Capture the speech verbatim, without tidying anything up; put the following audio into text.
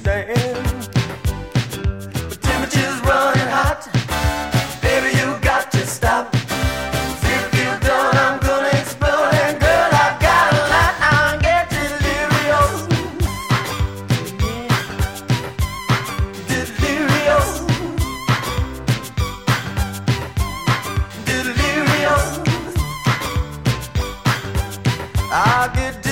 stand. The temperature's running hot. Baby, you got to stop. If you don't, I'm gonna explode. And girl, I got a lot. I'll get delirious. Delirious. Delirious. I'll get delirious.